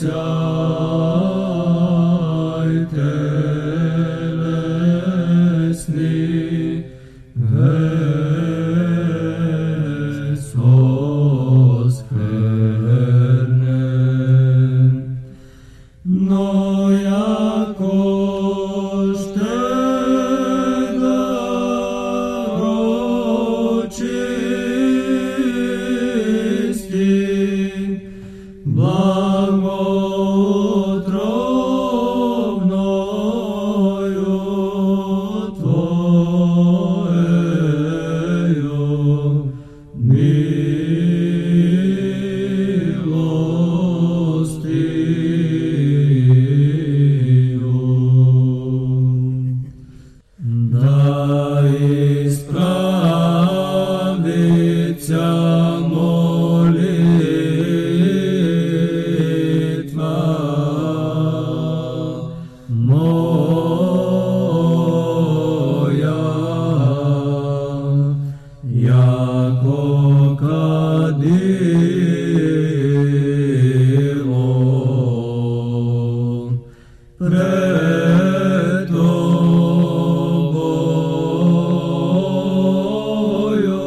telesni, ves oskvrnen, no jakož tega očisti, blagotrovnою Tvojeю milostiju. Da ispravitja molitva moja, jako kadilo pred Tobою,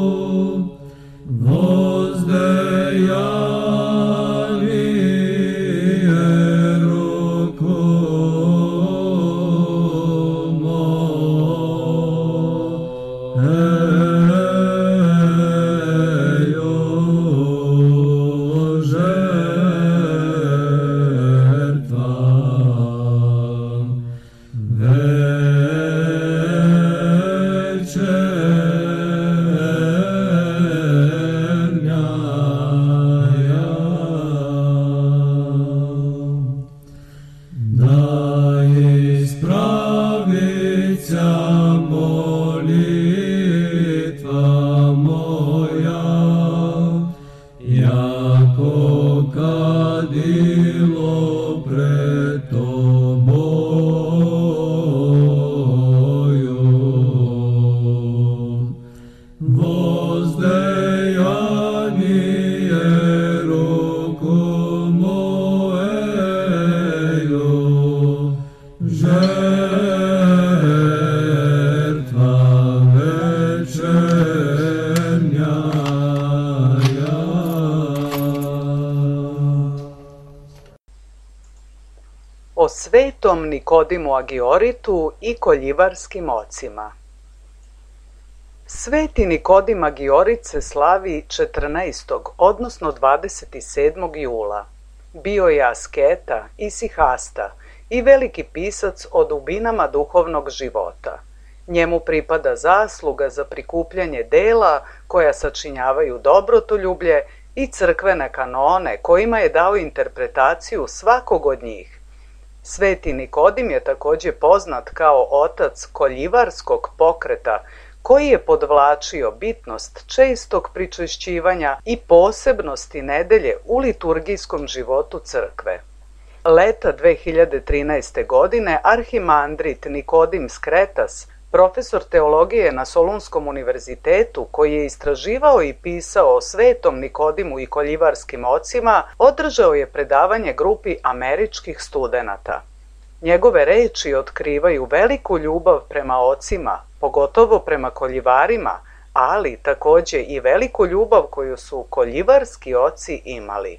воздаяние руку моею жертва вечерняя. Да исправится молитва моя, яко кадило пред Тобою. Воздаяние руку моею жертва вечерняя. O svetom Nikodimu Agioritu i koljivarskim ocima. Sveti Nikodim Agiorit se slavi 14. odnosno 27. jula. Bio je asketa, isihasta i veliki pisac o dubinama duhovnog života. Njemu pripada zasluga za prikupljanje dela koja sačinjavaju dobrotoljublje i crkvene kanone kojima je dao interpretaciju svakog od njih. Sveti Nikodim je također poznat kao otac koljivarskog pokreta koji je podvlačio bitnost čestog pričešćivanja i posebnosti nedelje u liturgijskom životu crkve. Leta 2013. godine arhimandrit Nikodim Skretas, profesor teologije na Solunskom univerzitetu koji je istraživao i pisao o svetom Nikodimu i koljivarskim ocima, održao je predavanje grupi američkih studenata. Njegove reči otkrivaju veliku ljubav prema ocima, pogotovo prema koljivarima, ali također i veliku ljubav koju su koljivarski oci imali.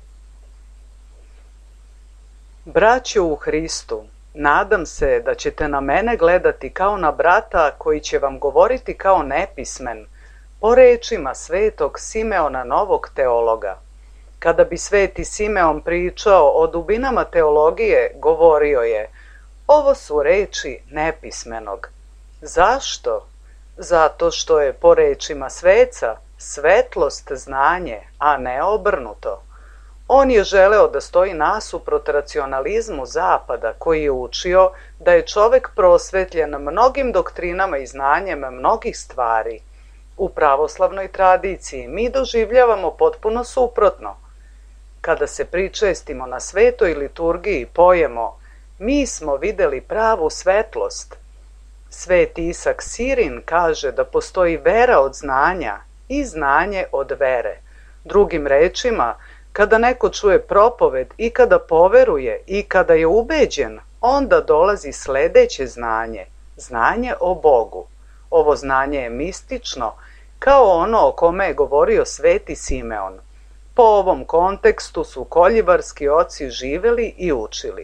Braćo u Hristu, nadam se da ćete na mene gledati kao na brata koji će vam govoriti kao nepismen, po rečima svetog Simeona Novog teologa. Kada bi sveti Simeon pričao o dubinama teologije, govorio je: ovo su reči nepismenog. Zašto? Zato što je po rečima sveca svetlost znanje, a ne obrnuto. On je želeo da stoji nasuprot racionalizmu Zapada koji je učio da je čovek prosvetljen mnogim doktrinama i znanjem mnogih stvari. U pravoslavnoj tradiciji mi doživljavamo potpuno suprotno. Kada se pričestimo na svetoj liturgiji pojemo: mi smo videli pravu svetlost. Sveti Isak Sirin kaže da postoji vera od znanja i znanje od vere. Drugim rečima, Kada neko čuje propoved i kada poveruje i kada je ubeđen, onda dolazi sledeće znanje, znanje o Bogu. Ovo znanje je mistično, kao ono o kome je govorio sveti Simeon. Po ovom kontekstu su koljivarski oci živeli i učili.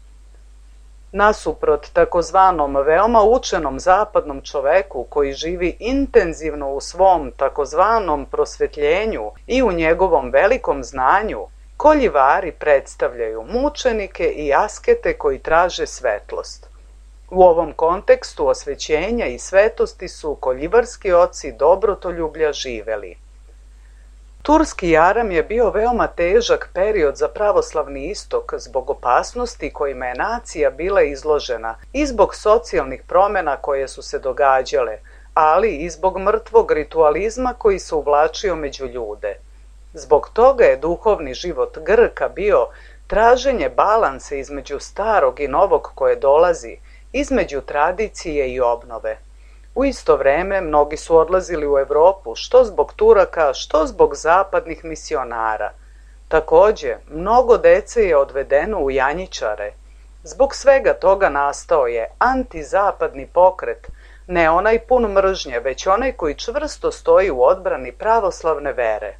Nasuprot takozvanom veoma učenom zapadnom čoveku koji živi intenzivno u svom takozvanom prosvetljenju i u njegovom velikom znanju, koljivari predstavljaju mučenike i askete koji traže svetlost. U ovom kontekstu osvećenja i svetosti su koljivarski oci dobrotoljublja živeli. Turski jaram je bio veoma težak period za pravoslavni istok zbog opasnosti kojima je nacija bila izložena i zbog socijalnih promjena koje su se događale, ali i zbog mrtvog ritualizma koji se uvlačio među ljude. Zbog toga je duhovni život Grka bio traženje balansa između starog i novog koje dolazi, između tradicije i obnove. U isto vreme mnogi su odlazili u Evropu, što zbog Turaka, što zbog zapadnih misionara. Takođe, mnogo dece je odvedeno u janjičare. Zbog svega toga nastao je antizapadni pokret, ne onaj pun mržnje, već onaj koji čvrsto stoji u odbrani pravoslavne vere.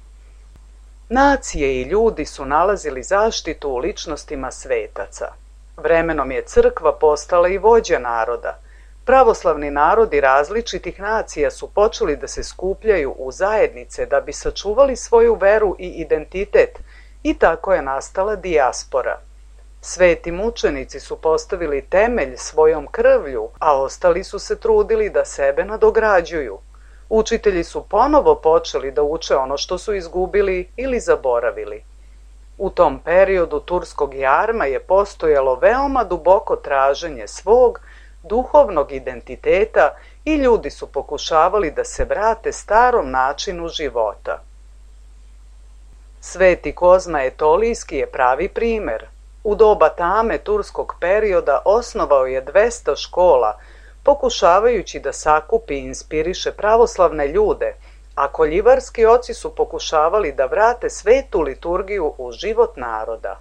Nacije i ljudi su nalazili zaštitu u ličnostima svetaca. Vremenom je crkva postala i vođa naroda. Pravoslavni narodi različitih nacija su počeli da se skupljaju u zajednice da bi sačuvali svoju veru i identitet i tako je nastala dijaspora. Sveti mučenici su postavili temelj svojom krvlju, a ostali su se trudili da sebe nadograđuju. Učitelji su ponovo počeli da uče ono što su izgubili ili zaboravili. U tom periodu turskog jarma je postojalo veoma duboko traženje svog duhovnog identiteta i ljudi su pokušavali da se vrate starom načinu života. Sveti Kozma Etolijski je pravi primer. U doba tame turskog perioda osnovao je 200 škola, pokušavajući da sakupi i inspiriše pravoslavne ljude, a koljivarski oci su pokušavali da vrate svetu liturgiju u život naroda.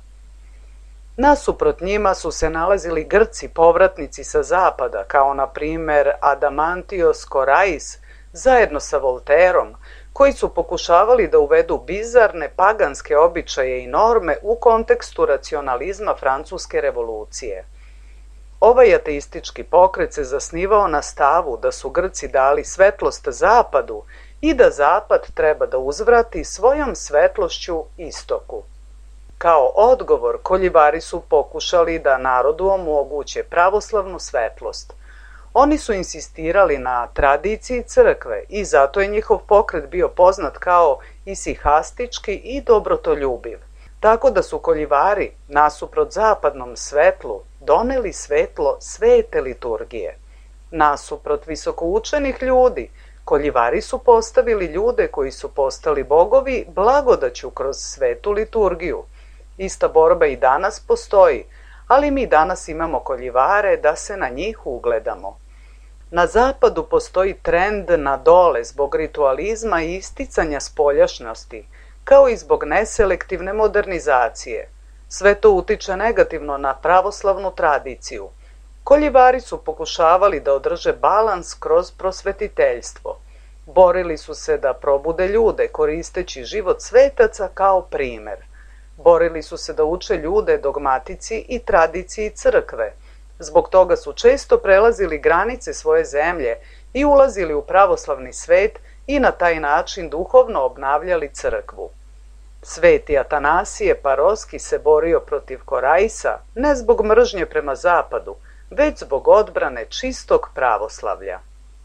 Nasuprot njima su se nalazili Grci povratnici sa zapada, kao na primer Adamantios Korais, zajedno sa Volterom, koji su pokušavali da uvedu bizarne paganske običaje i norme u kontekstu racionalizma Francuske revolucije. Ovaj ateistički pokret se zasnivao na stavu da su Grci dali svetlost zapadu i da zapad treba da uzvrati svojom svetlošću istoku. Kao odgovor, koljivari su pokušali da narodu omoguće pravoslavnu svetlost. Oni su insistirali na tradiciji crkve i zato je njihov pokret bio poznat kao isihastički i dobrotoljubiv. Tako da su koljivari, nasuprot zapadnom svetlu, doneli svetlo svete liturgije. Nasuprot visokoučenih ljudi, koljivari su postavili ljude koji su postali bogovi blagodaću kroz svetu liturgiju. Ista borba i danas postoji, ali mi danas imamo koljivare da se na njih ugledamo. Na zapadu postoji trend na dole zbog ritualizma i isticanja spoljašnosti, kao i zbog neselektivne modernizacije. Sve to utiče negativno na pravoslavnu tradiciju. Koljivari su pokušavali da održe balans kroz prosvetiteljstvo. Borili su se da probude ljude koristeći život svetaca kao primer. Borili su se da uče ljude dogmatici i tradiciji crkve. Zbog toga su često prelazili granice svoje zemlje i ulazili u pravoslavni svet i na taj način duhovno obnavljali crkvu. Sveti Atanasije Paroski se borio protiv Koraisa ne zbog mržnje prema zapadu, već zbog odbrane čistog pravoslavlja.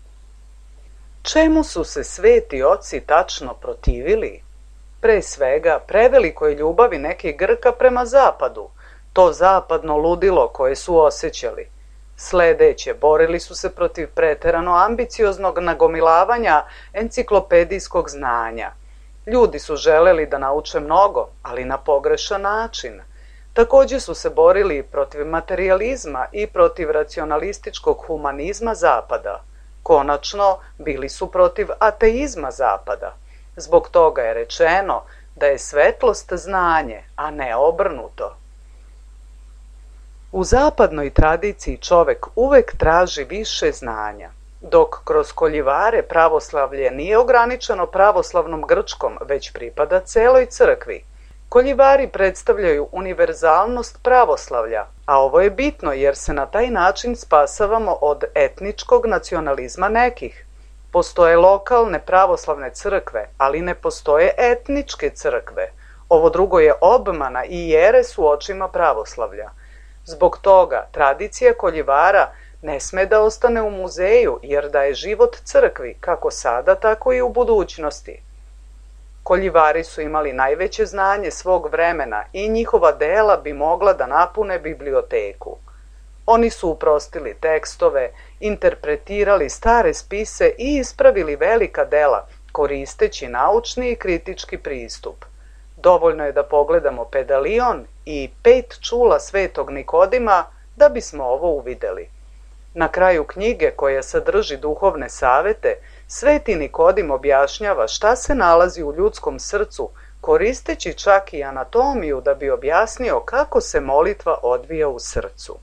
Čemu su se sveti oci tačno protivili? Pre svega, prevelikoj ljubavi nekih Grka prema zapadu, to zapadno ludilo koje su osjećali. Sledeće, borili su se protiv preterano ambicioznog nagomilavanja enciklopedijskog znanja. Ljudi su želeli da nauče mnogo, ali na pogrešan način. Takođe su se borili protiv materijalizma i protiv racionalističkog humanizma zapada. Konačno, bili su protiv ateizma zapada. Zbog toga je rečeno da je svetlost znanje, a ne obrnuto. U zapadnoj tradiciji čovek uvek traži više znanja, dok kroz Koljivare pravoslavlje nije ograničeno pravoslavnom Grčkom, već pripada celoj crkvi. Koljivari predstavljaju univerzalnost pravoslavlja, a ovo je bitno jer se na taj način spasavamo od etničkog nacionalizma nekih. Postoje lokalne pravoslavne crkve, ali ne postoje etničke crkve. Ovo drugo je obmana i jeres u očima pravoslavlja. Zbog toga tradicija Koljivara ne sme da ostane u muzeju, jer daje život crkvi, kako sada, tako i u budućnosti. Koljivari su imali najveće znanje svog vremena i njihova dela bi mogla da napune biblioteku. Oni su uprostili tekstove, interpretirali stare spise i ispravili velika dela, koristeći naučni i kritički pristup. Dovoljno je da pogledamo Pedalion i 5 čula Svetog Nikodima da bismo ovo uvideli. Na kraju knjige, koja sadrži duhovne savete, Sveti Nikodim objašnjava šta se nalazi u ljudskom srcu, koristeći čak i anatomiju da bi objasnio kako se molitva odvija u srcu.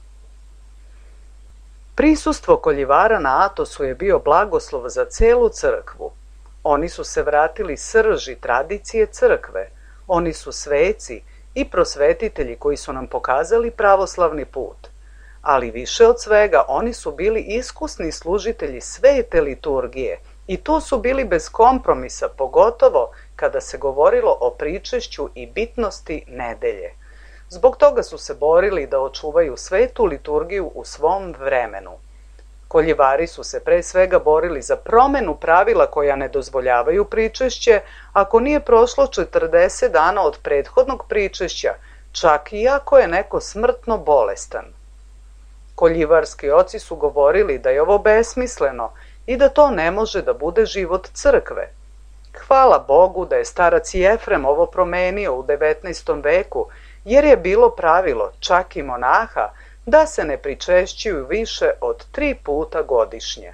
Prisustvo Koljivara na Atosu je bio blagoslov za celu crkvu. Oni su se vratili srži tradicije crkve. Oni su sveci i prosvetitelji koji su nam pokazali pravoslavni put. Ali više od svega, oni su bili iskusni služitelji svete liturgije i tu su bili bez kompromisa, pogotovo kada se govorilo o pričešću i bitnosti nedelje. Zbog toga su se borili da očuvaju svetu liturgiju u svom vremenu. Koljivari su se pre svega borili za promenu pravila koja ne dozvoljavaju pričešće ako nije prošlo 40 dana od prethodnog pričešća, čak i ako je neko smrtno bolestan. Koljivarski oci su govorili da je ovo besmisleno i da to ne može da bude život crkve. Hvala Bogu da je starac Jefrem ovo promenio u 19. veku, jer je bilo pravilo, čak i monaha, da se ne pričešćuju više od 3 puta godišnje.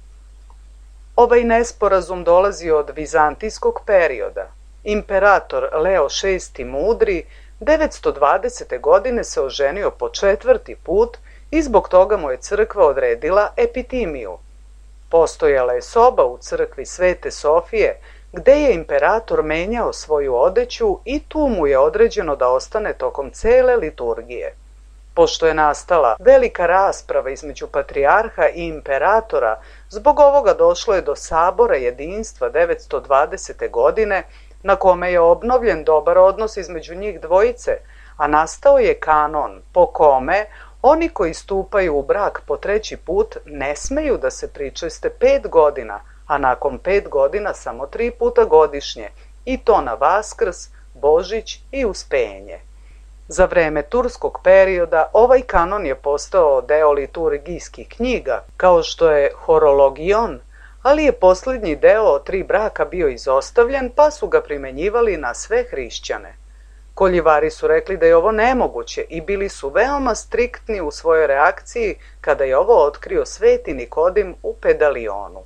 Ovaj nesporazum dolazi od vizantijskog perioda. Imperator Leo VI Mudri 920. godine se oženio po 4. put i zbog toga mu je crkva odredila epitimiju. Postojala je soba u crkvi Svete Sofije, gde je imperator menjao svoju odeću i tu mu je određeno da ostane tokom cele liturgije. Pošto je nastala velika rasprava između patrijarha i imperatora, zbog ovoga došlo je do sabora jedinstva 920. godine, na kome je obnovljen dobar odnos između njih dvojice, a nastao je kanon po kome oni koji stupaju u brak po 3. put ne smeju da se pričeste 5 godina, a nakon 5 godina samo 3 puta godišnje, i to na Vaskrs, Božić i Uspenje. Za vreme turskog perioda ovaj kanon je postao deo liturgijskih knjiga, kao što je Horologion, ali je posljednji deo od 3 braka bio izostavljen, pa su ga primenjivali na sve hrišćane. Koljivari su rekli da je ovo nemoguće i bili su veoma striktni u svojoj reakciji kada je ovo otkrio Sveti Nikodim u Pedalionu.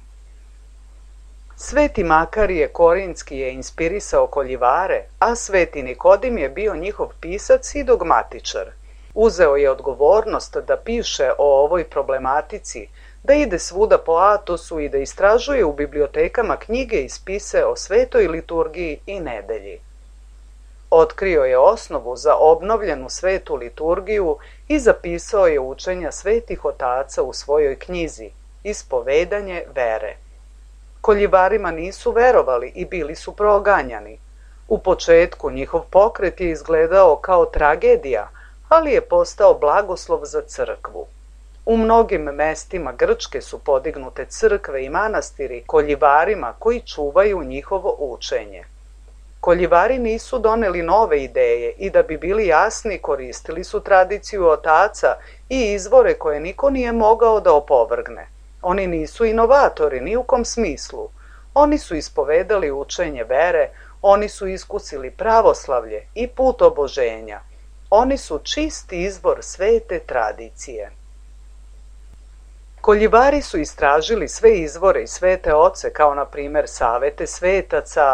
Sveti Makarije Korinski je inspirisao Koljivare, a Sveti Nikodim je bio njihov pisac i dogmatičar. Uzeo je odgovornost da piše o ovoj problematici, da ide svuda po Atosu i da istražuje u bibliotekama knjige i spise o svetoj liturgiji i nedelji. Otkrio je osnovu za obnovljenu svetu liturgiju i zapisao je učenja svetih otaca u svojoj knjizi Ispovedanje vere. Koljivarima nisu verovali i bili su proganjani. U početku njihov pokret je izgledao kao tragedija, ali je postao blagoslov za crkvu. U mnogim mestima Grčke su podignute crkve i manastiri koljivarima koji čuvaju njihovo učenje. Koljivari nisu doneli nove ideje i da bi bili jasni koristili su tradiciju otaca i izvore koje niko nije mogao da opovrgne. Oni nisu inovatori ni u kom smislu. Oni su ispovedali učenje vere, oni su iskusili pravoslavlje i put oboženja. Oni su čisti izvor svete tradicije. Koljivari su istražili sve izvore i svete oce, kao na primer savete svetaca,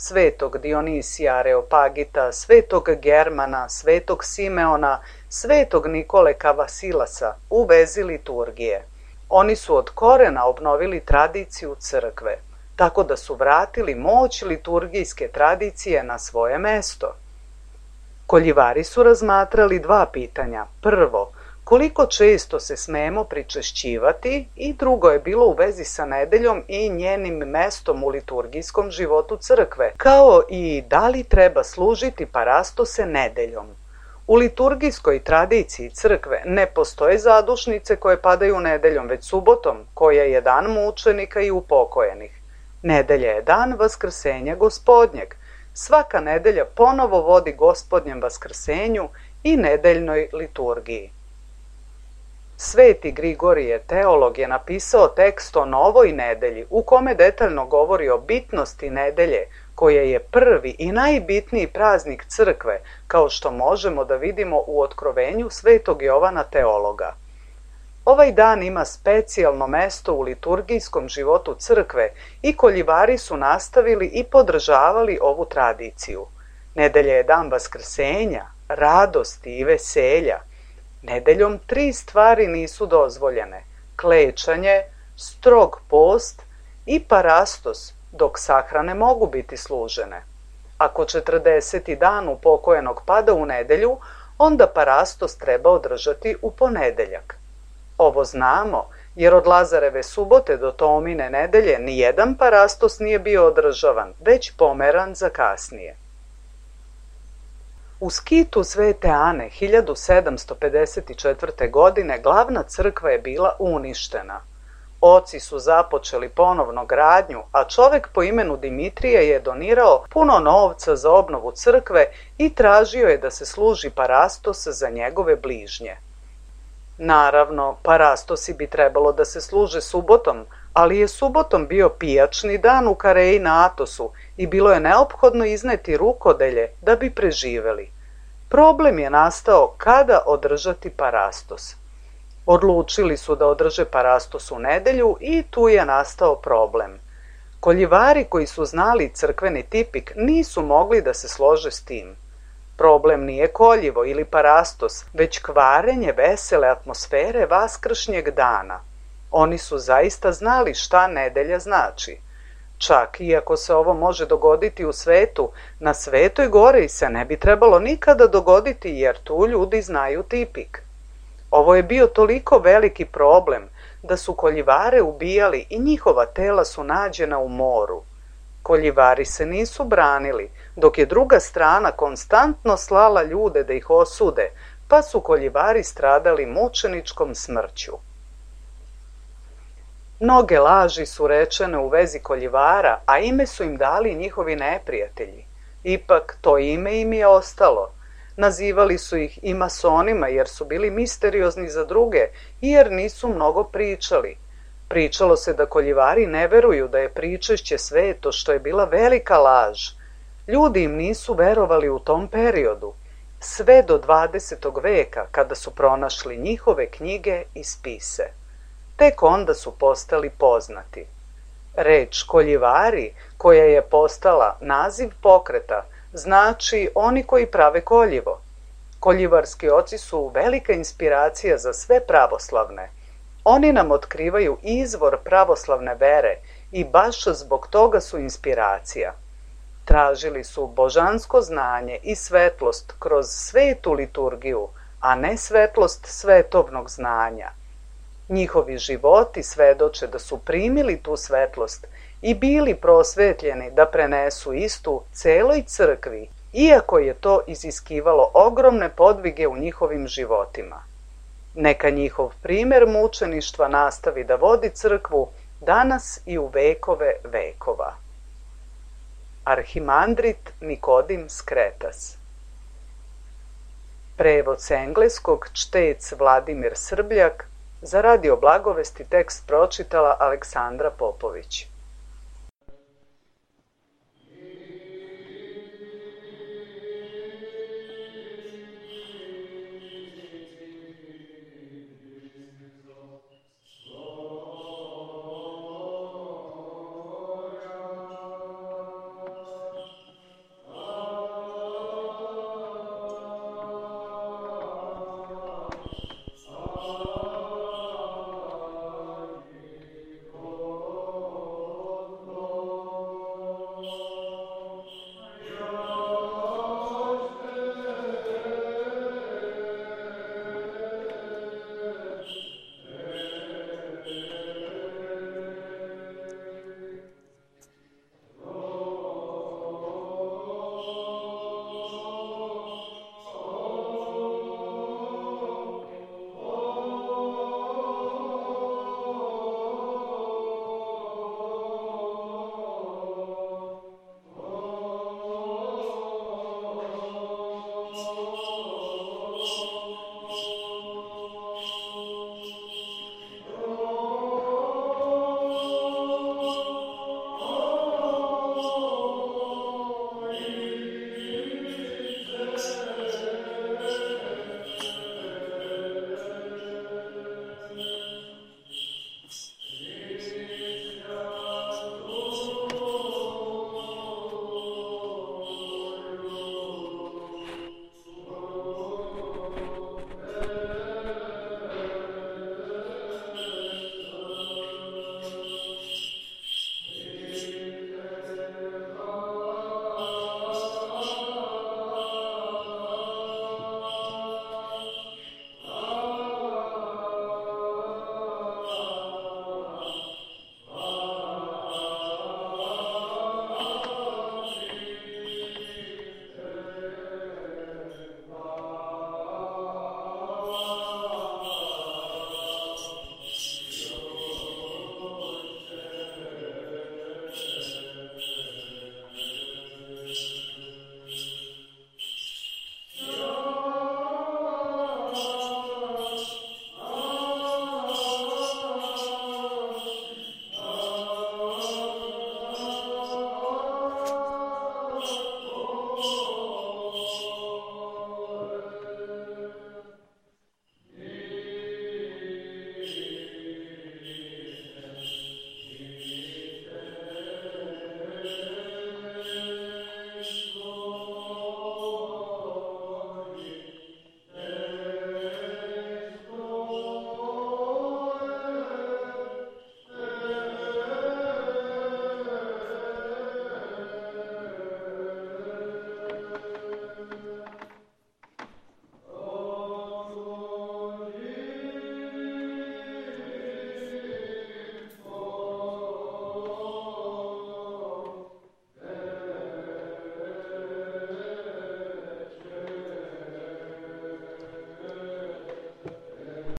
svetog Dionisija Areopagita, svetog Germana, svetog Simeona, svetog Nikole Kavasilasa u vezi liturgije. Oni su od korena obnovili tradiciju crkve, tako da su vratili moć liturgijske tradicije na svoje mesto. Koljivari su razmatrali dva pitanja. Prvo, koliko često se smemo pričešćivati, i drugo je bilo u vezi sa nedeljom i njenim mestom u liturgijskom životu crkve, kao i da li treba služiti parastose nedeljom. U liturgijskoj tradiciji crkve ne postoje zadušnice koje padaju nedeljom, već subotom, koja je dan mučenika i upokojenih. Nedelja je dan vaskrsenja Gospodnjeg. Svaka nedelja ponovo vodi Gospodnjem vaskrsenju i nedeljnoj liturgiji. Sveti Grigorije, teolog, je napisao tekst o novoj nedelji u kome detaljno govori o bitnosti nedelje, koja je prvi i najbitniji praznik crkve, kao što možemo da vidimo u otkrovenju svetog Jovana teologa. Ovaj dan ima specijalno mesto u liturgijskom životu crkve i koljivari su nastavili i podržavali ovu tradiciju. Nedelja je dan vaskrsenja, radosti i veselja. Nedeljom 3 stvari nisu dozvoljene: klečanje, strog post i parastos, dok sahrane mogu biti služene. Ako 40. dan upokojenog pada u nedelju, onda parastos treba održati u ponedeljak. Ovo znamo, jer od Lazareve subote do Tomine nedelje nijedan parastos nije bio održavan, već pomeran za kasnije. U skitu Svete Ane 1754. godine glavna crkva je bila uništena. Oci su započeli ponovno gradnju, a čovek po imenu Dimitrije je donirao puno novca za obnovu crkve i tražio je da se služi parastos za njegove bližnje. Naravno, parastosi bi trebalo da se služe subotom, ali je subotom bio pijačni dan u Kareji na Atosu i bilo je neophodno izneti rukodelje da bi preživeli. Problem je nastao kada održati parastos. Odlučili su da održe parastos u nedelju i tu je nastao problem. Koljivari koji su znali crkveni tipik nisu mogli da se slože s tim. Problem nije koljivo ili parastos, već kvarenje vesele atmosfere vaskršnjeg dana. Oni su zaista znali šta nedelja znači. Čak iako se ovo može dogoditi u svetu, na Svetoj Gori se ne bi trebalo nikada dogoditi jer tu ljudi znaju tipik. Ovo je bio toliko veliki problem da su koljivare ubijali i njihova tela su nađena u moru. Koljivari se nisu branili, dok je druga strana konstantno slala ljude da ih osude, pa su koljivari stradali mučeničkom smrću. Mnoge laži su rečene u vezi koljivara, a ime su im dali njihovi neprijatelji. Ipak to ime im je ostalo. Nazivali su ih i masonima jer su bili misteriozni za druge i jer nisu mnogo pričali. Pričalo se da koljivari ne veruju da je pričešće sveto, što je bila velika laž. Ljudi im nisu verovali u tom periodu, sve do 20. veka kada su pronašli njihove knjige i spise. Tek onda su postali poznati. Reč koljivari, koja je postala naziv pokreta, znači oni koji prave koljivo. Koljivarski oci su velika inspiracija za sve pravoslavne. Oni nam otkrivaju izvor pravoslavne vere i baš zbog toga su inspiracija. Tražili su božansko znanje i svetlost kroz svetu liturgiju, a ne svetlost svetovnog znanja. Njihovi životi svedoče da su primili tu svetlost i bili prosvetljeni da prenesu istu celoj crkvi, iako je to iziskivalo ogromne podvige u njihovim životima. Neka njihov primer mučeništva nastavi da vodi crkvu danas i u vekove vekova. Arhimandrit Nikodim Skretas. Prevod s engleskog čtec Vladimir Srbljak, za Radio Blagovesti tekst pročitala Aleksandra Popović.